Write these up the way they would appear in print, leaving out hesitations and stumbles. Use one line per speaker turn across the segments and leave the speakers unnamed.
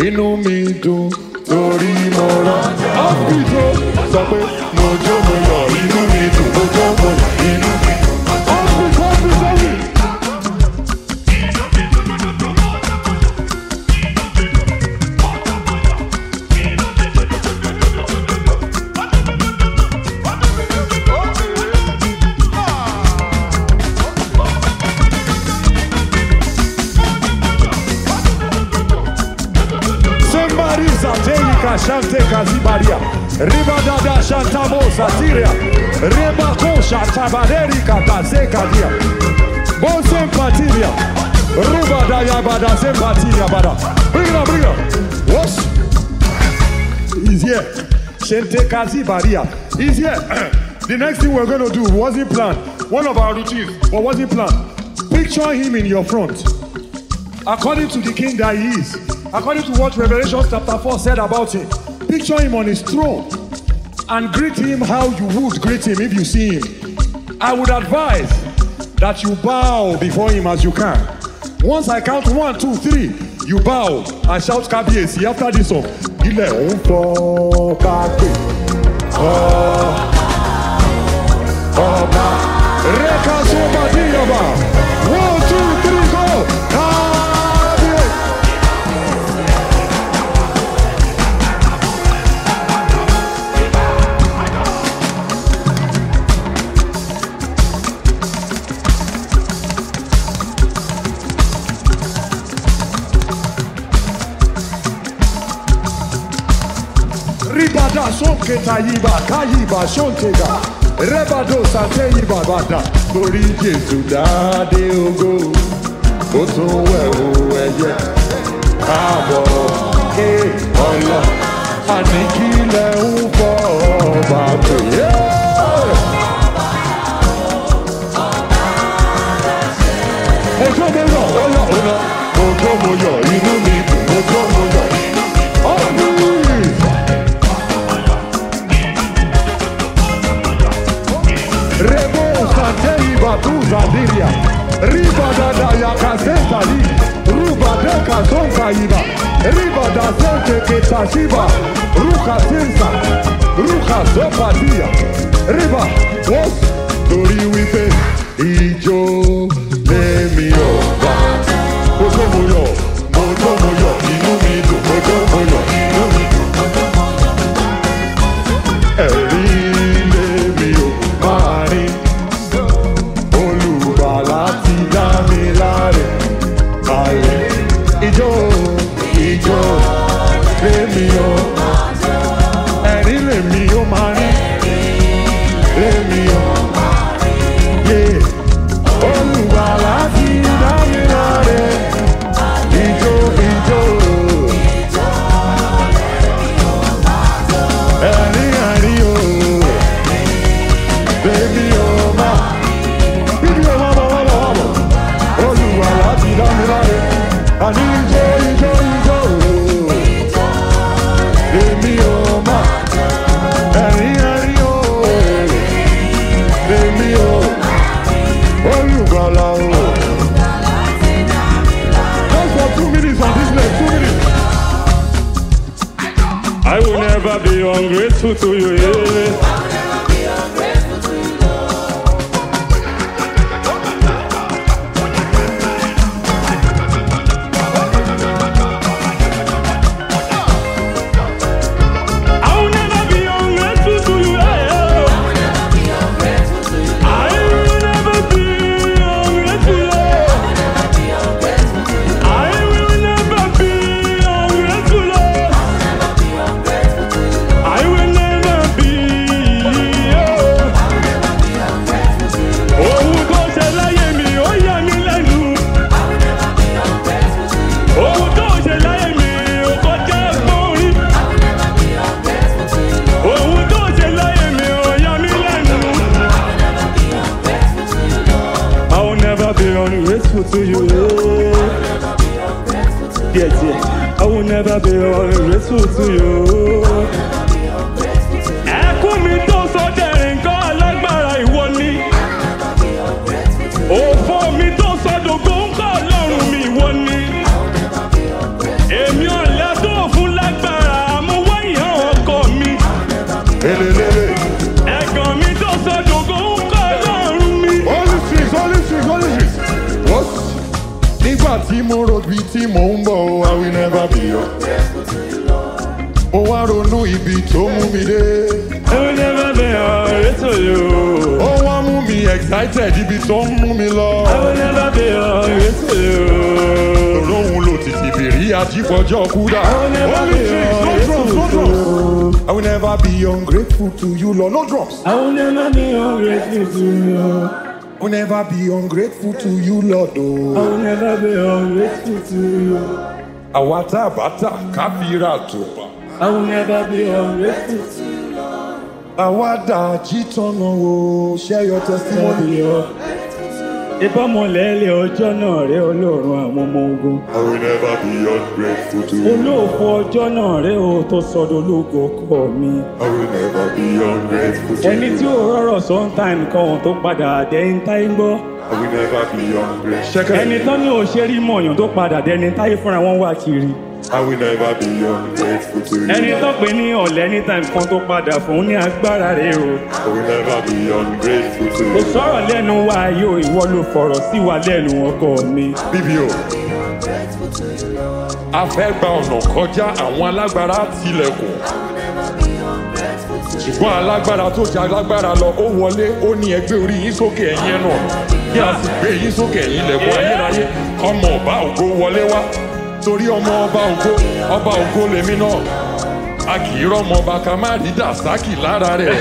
inú mi dùn torí mo rán. Ọ́fíìsì sọ pé mo jó mo yọ̀, inú mi dùn, mo jó mo yọ̀, inú mi dùn. Shante Kazibaria, Ribadada Shantamo Satiria, Rebako Shantabaderi Katazekadia, Bon Sympatiria, Rubada Yabada Sympatiria Bada. Bring it up, bring it up. What? He's here. Shante Kazibaria. He's here. The next thing we're going to do wasn't planned. One of our routines, but wasn't planned. Picture him in your front. According to the king that he is. According to what Revelation chapter 4 said about him, picture him on his throne and greet him how you would greet him if you see him. I would advise that you bow before him as you can. Once I count 1, 2, 3, you bow and shout Kabiyesi after this song. Ilẹ̀ ń fọ́ kápẹ́ ọba rẹ́ka sọ́ba díyọba. 1, 2, 3, go! Ribada sonke tayiba kayiba shontega rebado sateyiba bada torí Jésù dáadé ògo ó tún wẹ̀wò ẹ̀yẹ káàbọ̀ ké ọlọ àníkílẹ̀ ń fọ́ ọba pè é. Ojo mo yọ̀ ọyọ̀ ọ̀nà ojo mo yọ̀ inú mi dùn ojo mo yọ̀ ọ̀nà. Rebo Santei Batuza Diria, Ribada Yakazenta Li, Rubadeka Zonka Iba, Ribada Sente Ketashiba, Ruka Sensa, Ruka Zopadia, Riba, was Tori Wipe, Ijo, Nemio, Mojomoyo, Mojomoyo, Inumido, Mojomoyo, Inumido, I will never be ungrateful to you, yeah. I will never be ungrateful to you, I will never be ungrateful to you, yeah. I will never be ungrateful to you. I will never be ungrateful, yeah. I will never be ungrateful, yeah. I will never be ungrateful to you. Yes, yes. I will never be ungrateful to you. Ẹkún mi tó sọ́jà nǹkan alágbára ìwọ ni. Òfò mi tó sọ́dọ̀ gbóǹkà ọlọ́run mi ìwọ ni. Èmi ọ̀lẹ́ tó tí mo rò bí tí mò ń bọ̀, I will never be ungrateful to you, Lord. Mo wá ronú ibi tó mú mi dé.
I will never be ungrateful to you.
Ó wá mú mi excited ibi tó ń mú mi lọ.
I will never be ungrateful to you.
Òróhùn ló ti tìbìrí àjípọ̀jọ́ kúdà.
I will never be ungrateful to you.
I will never be ungrateful to you, Lord. No drums.
I will never be ungrateful to you.
I will never be ungrateful to you, Lord.
I will never be ungrateful to you.
Àwa tá a bá tà ká fi ra àtùpà.
I will never be ungrateful to you.
Àwa dà jí tọ́nà o, share your testimony.
Ìbámọ̀lẹ́lẹ̀ ọjọ́ náà rẹ̀ Ọlọ́run àwọn ọmọ ogun.
I will never be ungrateful to you.
Olóòfò ọjọ́ náà rẹ̀ o tó sọdọ̀ ológo ọkọ mi.
I will never be ungrateful to you.
Ẹni tí ò rọrọ̀ sometime kan ohun tó padà dẹ́yìn táyé ń gbọ́.
I will never be ungrateful.
Ẹni tán ní òṣèré mọ̀yàn tó padà dẹ́ni táyé fúnra wọn wà kiri.
I will never be ungrateful to you.
Ẹni tó pè ní ọ̀lẹ́ ní time kan tó padà fún ní agbára rẹ̀ o.
I will never be ungrateful to
Kò
you.
sọ̀rọ̀ lẹ́nu wa yóò ìwọ ló fọ̀rọ̀ sí wa lẹ́nu ọkọ mi.
BBO. A fẹ́ gba ọ̀nà kọjá àwọn alágbára tilẹ̀kùn. Ṣùgbọ́n alágbára tó jẹ́ alágbára lọ, ó wọlé, ó ní ẹgbẹ́ orí yín sókè ẹ̀yin ẹ̀nà. Kí a sì gbé yín sókè ẹ̀yin ilẹ̀kùn ayérayé. Ọmọ ọba ògo wọlé wá. Torí ọmọ ọba ògo lèmi náà. A kì í rọ́mọ ọba ká má rí dàsákì lára rẹ̀.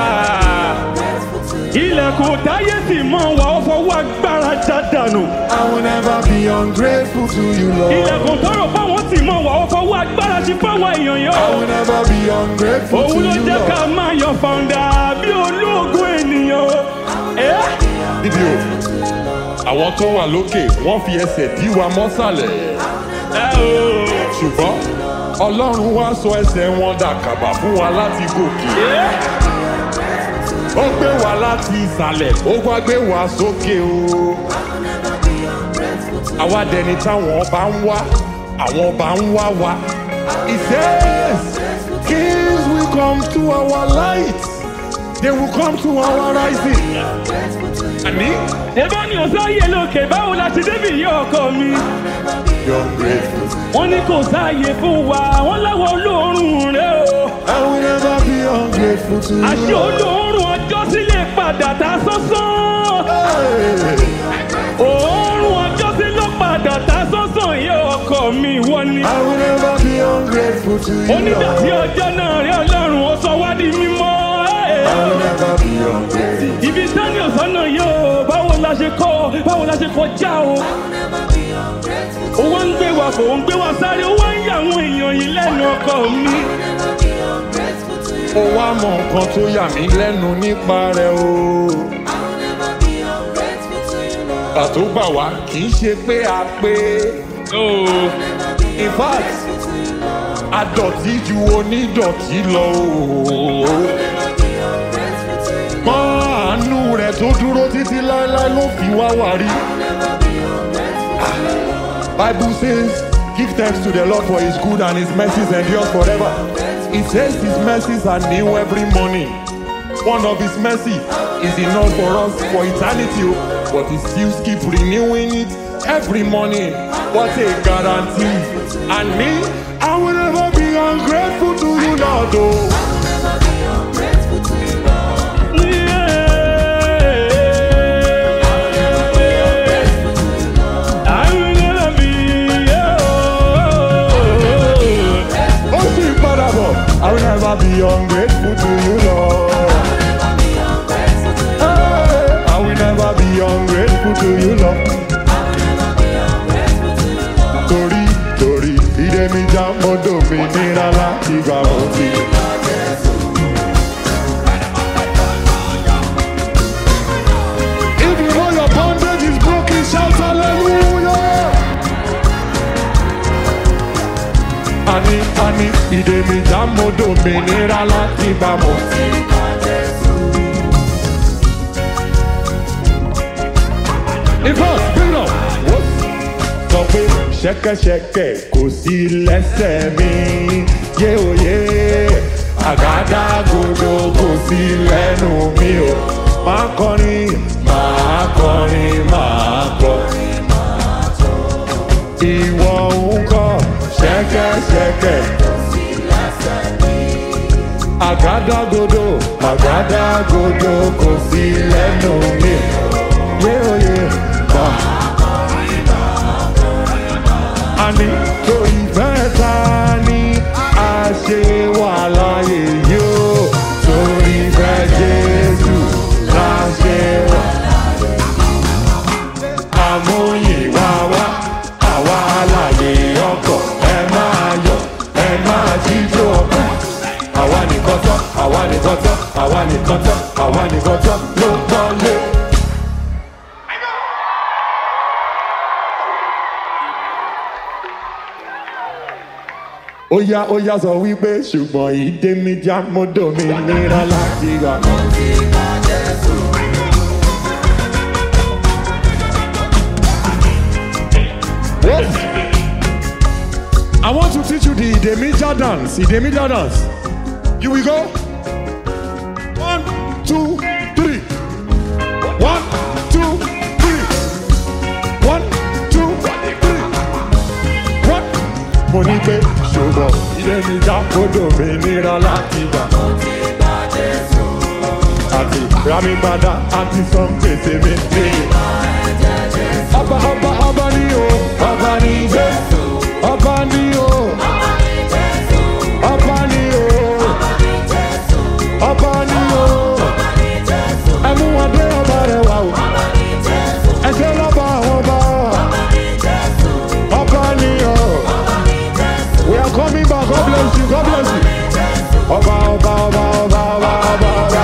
Ilẹ̀kùn táyé sì mọ́ wa ó fọwọ́ agbára já dànù.
I will never be ungrateful to you, Lord.
Ilẹ̀kùn tọrọ fáwọn sì mọ́ wa ó fọwọ́ agbára sí fáwọn èèyàn yẹn.
I will never be ungrateful to
Òun ló
you,
jẹ́ ká
Lord.
máa yan fàǹdà bí olóògùn ènìyàn.
BBO. Àwọn tó wà lókè wọ́n fi ẹsẹ̀ dí wa mọ́sàlẹ̀. Ṣùgbọ́n Ọlọ́run wá sọ ẹsẹ̀ wọn dàkàbà fún wa láti gòkè. Ó gbé wa láti ìsàlẹ̀, ó wá gbé wa sókè o. Àwa dẹni táwọn ọba ń wá, àwọn ọba ń wá wa. He says, kings will come to our light, they will come to our rising. Àní?
Ẹ̀bá ni ọ̀sáyé lókè báwo la ṣe débì yí ọkọ mi.
You're grateful.
Wọ́n ní kò sáàyè fún wa, wọ́n láwọ̀ olóòórùn rẹ̀ o.
I will never be ungrateful to you.
Àṣé olóòórùn ọjọ́ sílé padà ta sánsán. Òórùn ọjọ́ sí ló padà ta sánsán yẹ ọkọ mi wọ́n ní.
I will never be ungrateful to you.
Onídàtí ọjọ́ náà rí Ọlọ́run ó sọ wá di mímọ́.
I will never be ungrateful.
Ibi tání ọ̀sán náà yóò báwo la ṣe kọjá o. Ó wá ń gbé wa fò, ó ń gbé wa sáré, ó wá ń yà àwọn èèyàn yìí lẹ́nu ọkọ mi.
Ó wá mọ nǹkan tó yà mí lẹ́nu nípa rẹ̀ o. Pàtó gbà wá kì í ṣe pé a pé. In fact, adọ̀tí ju onídọ̀tí lọ o. Mọ́ àánú rẹ̀ tó dúró títí láéláé ló fi wá wà rí. Bible says, give thanks to the Lord for his good and his mercies endures forever. It says his mercies are new every morning. One of his mercy is enough for us for eternity, but he still keep renewing it every morning. What a guarantee. And me, I will never be ungrateful to you, Lord. Oh. I will never be ungrateful to you, Lord. I will never be ungrateful to you, Lord. Torí, ìdè mi já mọ́tò mi nira láti gbà òbí. If you know your bondage is broken, shout hallelujah. Ani, ìdè mi já mọ́tò mi nira láti gbà òbí. Ìfọ̀s bílọ̀ sọ pé ṣẹ́kẹ́ṣẹkẹ̀ kò sí lẹ́sẹ̀ mi yé òye àgádágodo kò sí lẹ́nu mi o máa kọrin máa kọrin máa kọrin. ìwọ ń kọ́ ṣẹ́kẹ́ṣẹkẹ̀. Àgádágodo, àgádágodo kò sí lẹ́nu mi. Yéoyé bá. Àní torí bẹ́ẹ̀ ta ni a ṣe wà láyé yóò. Torí bẹ́ẹ̀ Jésù la ṣe wà. Àmúyìnwá wá, àwa láyé ọkọ̀, ẹ máa yọ̀, ẹ máa jíjó ọkọ̀. Àwa nìkan tán, àwa nìkan tán, àwa nìkan tán, àwa nìkan tán ló kọ́lé. Ó yá sọ wípé ṣùgbọ́n ìdè mi já mọ́dọ̀ mi nira láti wà. I want to teach you the Idemija dance. Idemija dance. You will go. 1, 2, 3. 1, 2, 3. 1, 2, 3. 1. Monipe, Shobo, Idemija, Kodo, Benira, Latiba. Ati, Rami Bada, Ati, Song, Peseme, Abba, Abba, Abba, Nio, Abba, Nio, Abba, Nio, Abba, Nio, Abba, Nio, Everyone there about it, wow. And tell about Abba, Nio. We are coming back, God bless you, God bless you. Abba, Abba, Abba, Abba, Abba, Abba,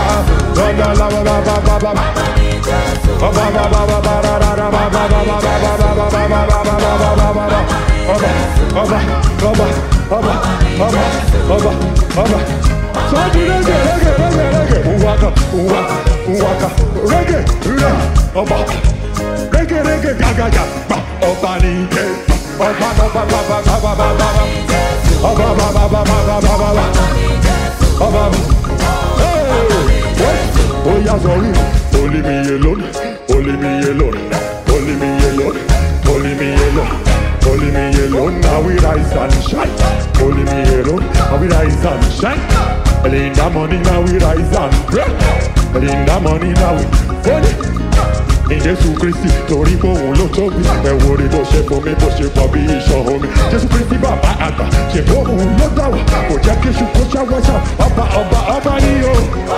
Oh yeah, sorry. Only me alone, only me alone, only me alone, only me alone, only me alone. Now we rise and shine. Only me alone, now we rise and shine. Early in the morning, now we rise and pray. Early in the morning, now we holy. In Jésù Kristi, torí pé òun ló tóbi. Ẹ wo rí bó ṣe bomi, bó ṣe pọ̀ bí iṣan omi. Jésù Kristi bàbá àgbà, ṣe bó òun ló dá wà. Kò jẹ́ kí iṣu kó ṣàwọ́ṣà. Ọba, ọba, ọba ni o.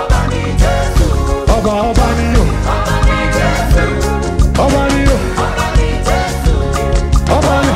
Ọba, ọba ni o. Ọba ni o. Ọba ni.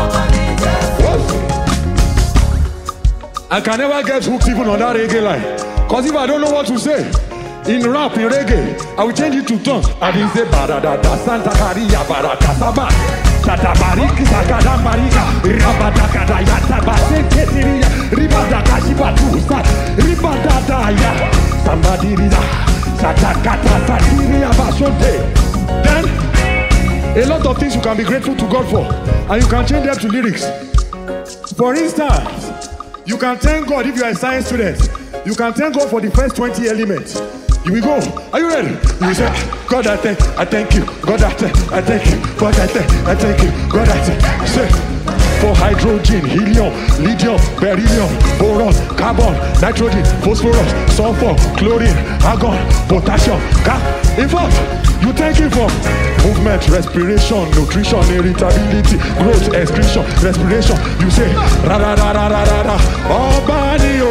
I can never get hooked even on that reggae line. Cause if I don't know what to say, in rap, in reggae, I will change it to tongue. I will say Baradada, Santa Maria, Barata, Saba, Satabariki, Sakadamarika, Rabadakada, Yataba, Seketiria, Ribadaka, Shibatusa, Ribadadaya, Sambadiriza, Satakata, Satiria, Bashonte. Then, a lot of things you can be grateful to God for, and you can change them to lyrics. For instance, you can thank God if you are a science student. You can thank God for the first 20 elements. You will go. Are you ready? You will say, God, I thank you. God, I thank you. God, I thank you. God, I thank you. Say, for hydrogen, helium, lithium, beryllium, boron, carbon, nitrogen, phosphorus, sulfur, chlorine, argon, potassium, in fact, you thank him for movement, respiration, nutrition, irritability, growth, excretion, respiration. You say, ra ra ra ra ra ra ra. Obani